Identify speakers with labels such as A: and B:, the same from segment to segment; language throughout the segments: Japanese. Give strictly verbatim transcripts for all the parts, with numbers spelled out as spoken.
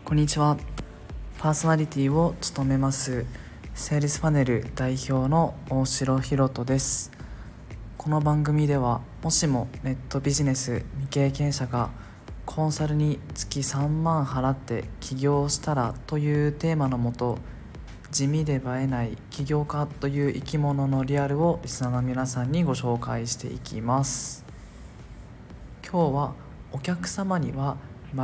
A: こんにちは。パーソナリティを務めますセールスパネル代表の大城ひろとです。この番組では、もしもネットビジネス未経験者がコンサルに月さんまん払って起業したらというテーマのもと、地味で映えない起業家という生き物のリアルをリスナーの皆さんにご紹介していきます。今日はお客様には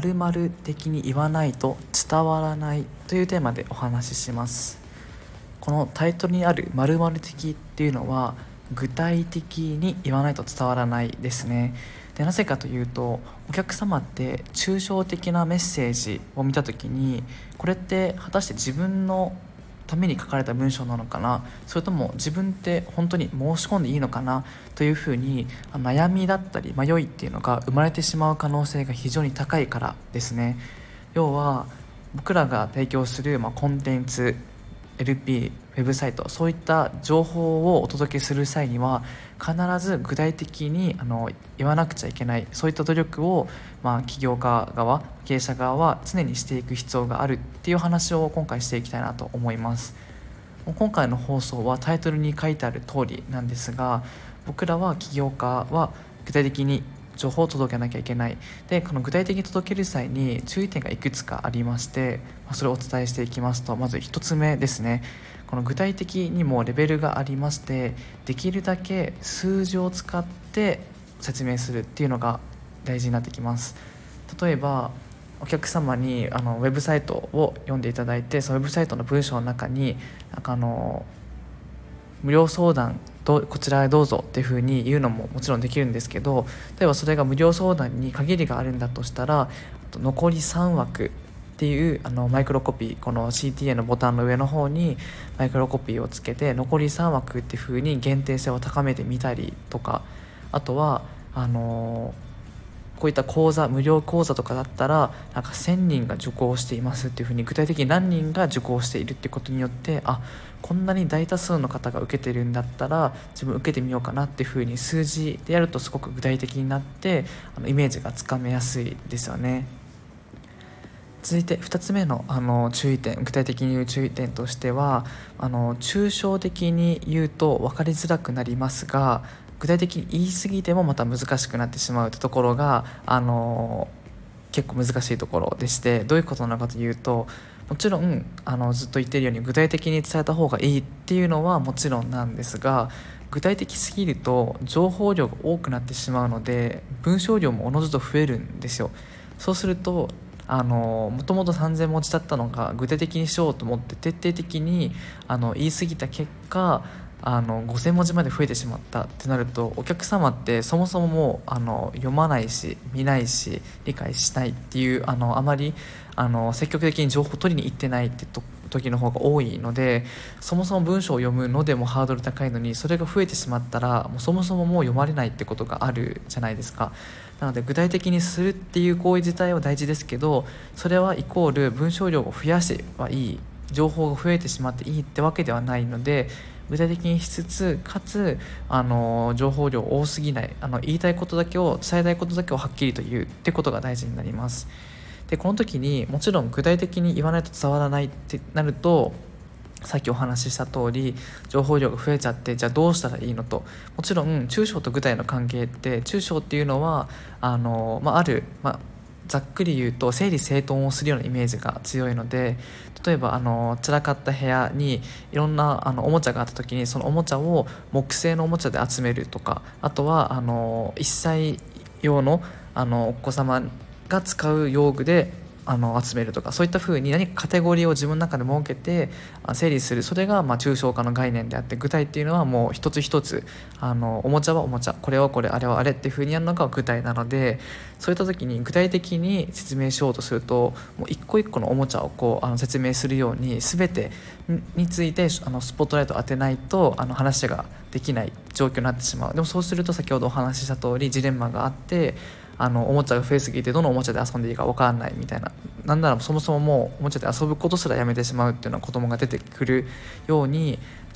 A: 〇〇的に言わないと伝わらないというテーマでお話しします。このタイトルにある〇〇的っていうのは具体的に言わないと伝わらないですね。でなぜかというと、お客様って抽象的なメッセージを見たときに、これって果たして自分のために書かれた文章なのかな、それとも自分って本当に申し込んでいいのかなというふうに悩みだったり迷いっていうのが生まれてしまう可能性が非常に高いからですね。要は僕らが提供する、まあ、コンテンツ、エルピー、ウェブサイト、そういった情報をお届けする際には必ず具体的にあの言わなくちゃいけない、そういった努力を、まあ、起業家側、経営者側は常にしていく必要があるっていう話を今回していきたいなと思います。今回の放送はタイトルに書いてある通りなんですが、僕らは起業家は具体的に情報を届けなきゃいけない。でこの具体的に届ける際に注意点がいくつかありまして、それをお伝えしていきますと、まずひとつめですね。この具体的にもレベルがありまして、できるだけ数字を使って説明するっていうのが大事になってきます。例えばお客様にあのウェブサイトを読んでいただいて、そのウェブサイトの文章の中になんかあの無料相談どこちらへどうぞっていう風に言うのももちろんできるんですけど、例えばそれが無料相談に限りがあるんだとしたら、残りさんわくっていうあのマイクロコピー、この シーティーエー のボタンの上の方にマイクロコピーをつけて残りさんわくっていう風に限定性を高めてみたりとか、あとはあのーこういった講座、無料講座とかだったらなんかせんにんが受講していますっていうふうに具体的に何人が受講しているってことによって、あ、こんなに大多数の方が受けてるんだったら自分受けてみようかなっていうふうに数字でやるとすごく具体的になって、あのイメージがつかめやすいですよね。続いてふたつめの、あの注意点、具体的に言う注意点としては、あの抽象的に言うと分かりづらくなりますが、具体的に言い過ぎてもまた難しくなってしまうというところがあの結構難しいところでして、どういうことなのかというと、もちろんあのずっと言っているように具体的に伝えた方がいいっていうのはもちろんなんですが、具体的すぎると情報量が多くなってしまうので文章量もおのずと増えるんですよ。そうするとあのもともとさんぜんもじだったのが具体的にしようと思って徹底的にあの言い過ぎた結果、あのごせんもじまで増えてしまったってなると、お客様ってそもそももうあの読まないし見ないし理解しないっていう、あのあまりあの積極的に情報を取りに行ってないってと時の方が多いので、そもそも文章を読むのでもハードル高いのに、それが増えてしまったらもうそもそももう読まれないってことがあるじゃないですか。なので具体的にするっていう行為自体は大事ですけど、それはイコール文章量を増やせばいい、情報が増えてしまっていいってわけではないので、具体的にしつつかつあの情報量多すぎない、あの言いたいことだけを伝えたいことだけをはっきりと言うってことが大事になります。でこの時にもちろん具体的に言わないと伝わらないってなると、さっきお話しした通り情報量が増えちゃって、じゃあどうしたらいいのと。もちろん抽象と具体の関係って、抽象っていうのはあの、まあ、ある、まあざっくり言うと整理整頓をするようなイメージが強いので、例えばあの散らかった部屋にいろんなあのおもちゃがあった時に、そのおもちゃを木製のおもちゃで集めるとか、あとはあのいっさい用のあのお子様が使う用具であの集めるとか、そういった風に何かカテゴリーを自分の中で設けて整理する、それがまあ抽象化の概念であって、具体っていうのはもう一つ一つ、あのおもちゃはおもちゃ、これはこれ、あれはあれっていう風にやるのが具体なので、そういった時に具体的に説明しようとすると、もう一個一個のおもちゃをこうあの説明するように全てについてあのスポットライトを当てないとあの話ができない状況になってしまう。でもそうすると先ほどお話しした通りジレンマがあって、あのおもちゃが増えすぎてどのおもちゃで遊んでいいか分からないみたいな、なんならそもそももうおもちゃで遊ぶことすらやめてしまうっていうような子供が出てくるように、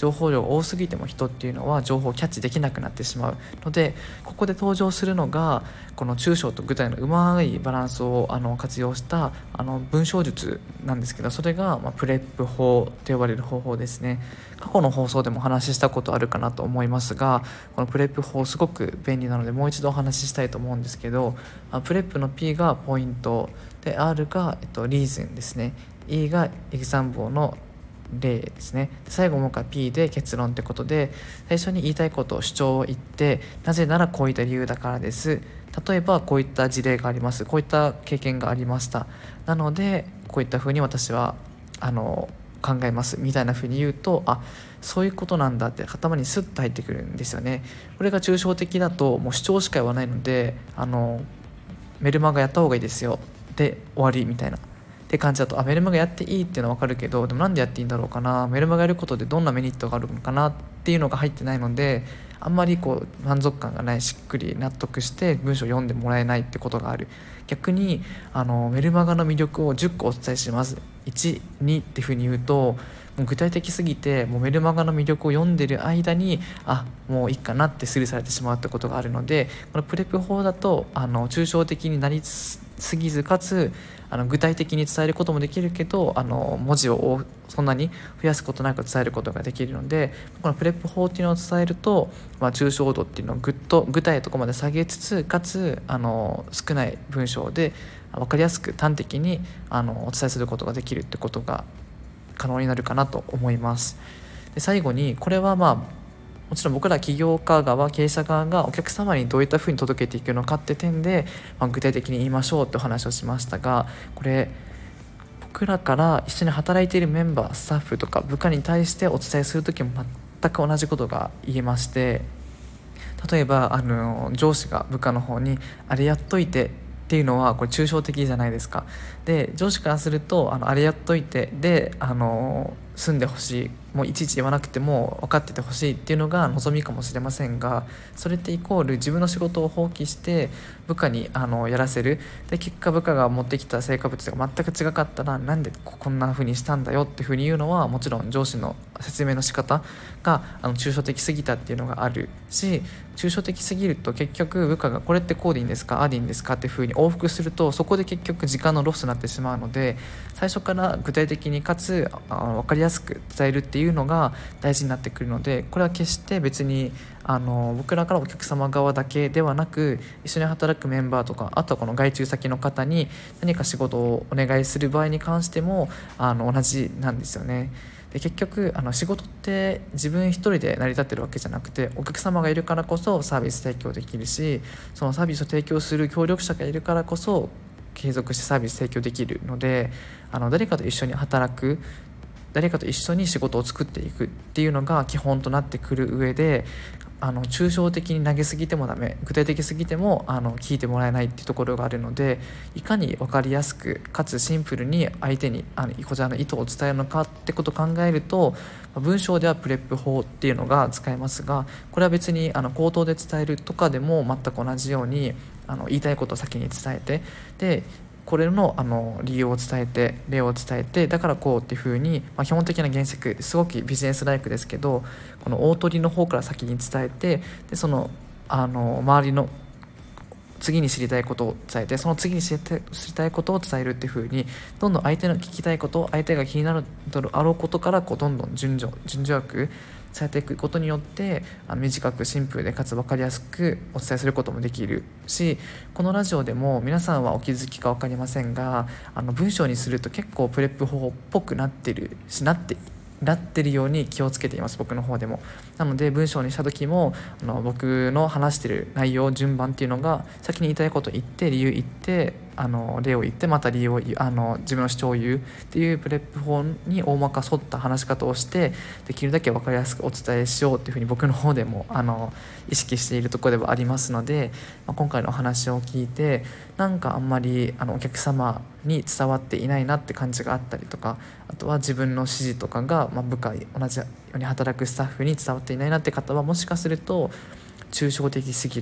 A: 情報量が多すぎても人っていうのは情報をキャッチできなくなってしまうので、ここで登場するのがこの抽象と具体のうまいバランスをあの活用したあの文章術なんですけど、それが、まあ、プレップ法と呼ばれる方法ですね。過去の放送でもお話ししたことあるかなと思いますが、このプレップ法すごく便利なのでもう一度お話ししたいと思うんですけど、プレップの P がポイントで R が、えっと、リーズンですね。E がエグザンブルの例ですね。で最後もう一回 P で結論ってことで、最初に言いたいことを主張を言って、なぜならこういった理由だからです、例えばこういった事例があります、こういった経験がありました、なのでこういったふうに私はあの考えますみたいなふうに言うと、あ、そういうことなんだって頭にスッと入ってくるんですよね。これが抽象的だともう主張しか言わないので、あのメルマガやった方がいいですよで終わりみたいなって感じだと、あメルマガやっていいっていうのは分かるけど、でもなんでやっていいんだろうかな、メルマガやることでどんなメリットがあるのかなっていうのが入ってないので、あんまりこう満足感がない、しっくり納得して文章を読んでもらえないってことがある。逆にあのメルマガの魅力をじゅっこお伝えします、いち、にっていうふうに言うと、もう具体的すぎてもうメルマガの魅力を読んでる間にあもういいかなってスルーされてしまうってことがあるので、このプレップ法だとあの抽象的になりすぎず、かつあの具体的に伝えることもできるけど、あの文字をそんなに増やすことなく伝えることができるので、このプレップ法っていうのを伝えると、まあ、抽象度っていうのをぐっと具体のところまで下げつつ、かつあの少ない文章で分かりやすく端的にあのお伝えすることができるってことが可能になるかなと思います。で最後に、これはまあもちろん僕ら起業家側、経営者側がお客様にどういったふうに届けていくのかって点で、まあ、具体的に言いましょうってお話をしましたが、これ僕らから一緒に働いているメンバー、スタッフとか部下に対してお伝えする時も全く同じことが言えまして、例えばあの上司が部下の方にあれやっといてっていうのはこれ抽象的じゃないですか。で上司からするとあのあれやっといてであの済んでほしい、もういちいち言わなくても分かっててほしいっていうのが望みかもしれませんが、それってイコール自分の仕事を放棄して部下にあのやらせる。で結果部下が持ってきた成果物が全く違かったら、なんでこんな風にしたんだよっていう風に言うのは、もちろん上司の説明の仕方があの抽象的すぎたっていうのがあるし、抽象的すぎると結局部下がこれってこうでいいんですか、ああでいいんですかっていう風に往復すると、そこで結局時間のロスになってしまうので、最初から具体的にかつあの分かりやすく伝えるっていうのが大事になってくるので、これは決して別にあの僕らからお客様側だけではなく、一緒に働くメンバーとか、あとはこの外注先の方に何か仕事をお願いする場合に関してもあの同じなんですよね。で結局あの仕事って自分一人で成り立ってるわけじゃなくて、お客様がいるからこそサービス提供できるし、そのサービスを提供する協力者がいるからこそ継続してサービス提供できるので、あの誰かと一緒に働く、誰かと一緒に仕事を作っていくっていうのが基本となってくる上で、あの抽象的に投げすぎてもダメ、具体的すぎてもあの聞いてもらえないっていうところがあるので、いかに分かりやすくかつシンプルに相手にあのこちらの意図を伝えるのかってことを考えると、文章ではプレップ法っていうのが使えますが、これは別にあの口頭で伝えるとかでも全く同じようにあの言いたいことを先に伝えて、でこれ の, あの理由を伝えて例を伝えて、だからこうっていう風に、まあ、基本的な原則すごくビジネスライクですけど、この大鳥の方から先に伝えて、でそのあの周りの次に知りたいことを伝えて、その次に知りたい、知りたいことを伝えるっていう風に、どんどん相手の聞きたいこと、相手が気になるあろうことからこうどんどん順序順序よく伝えていくことによって、あの短くシンプルでかつ分かりやすくお伝えすることもできるし、このラジオでも皆さんはお気づきか分かりませんが、あの文章にすると結構プレップ法っぽくなってるし、なってなってるように気をつけています、僕の方でも。なので文章にした時もあの僕の話してる内容順番っていうのが、先に言いたいことを言って理由言ってあの例を言ってまた理由を言う、あの自分の主張を言うっていうプレップ法に大まか沿った話し方をして、できるだけ分かりやすくお伝えしようっていうふうに僕の方でもあの意識しているところではありますので、まあ、今回のお話を聞いてなんかあんまりあのお客様に伝わっていないなって感じがあったりとか、あとは自分の指示とかが、まあ、部下同じように働くスタッフに伝わっていないなって方は、もしかすると抽象的すぎる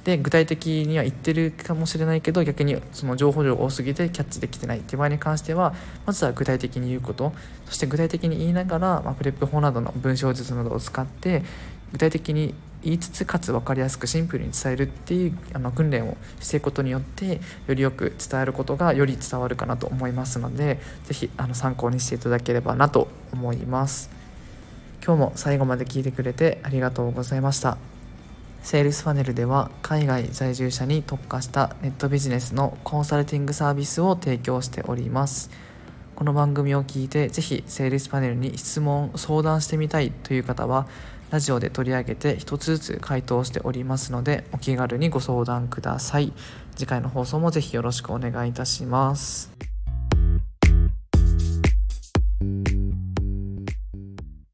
A: で具体的には言ってるかもしれないけど、逆にその情報量が多すぎてキャッチできてないっていう場合に関しては、まずは具体的に言うこと、そして具体的に言いながら、まあ、プレップ法などの文章術などを使って具体的に言いつつ、かつ分かりやすくシンプルに伝えるっていうあの訓練をしていくことによって、よりよく伝えることがより伝わるかなと思いますので、ぜひあの参考にしていただければなと思います。今日も最後まで聞いてくれてありがとうございました。セールスファネルでは海外在住者に特化したネットビジネスのコンサルティングサービスを提供しております。この番組を聞いてぜひセールスパネルに質問相談してみたいという方は、ラジオで取り上げて一つずつ回答しておりますので、お気軽にご相談ください。次回の放送もぜひよろしくお願いいたします。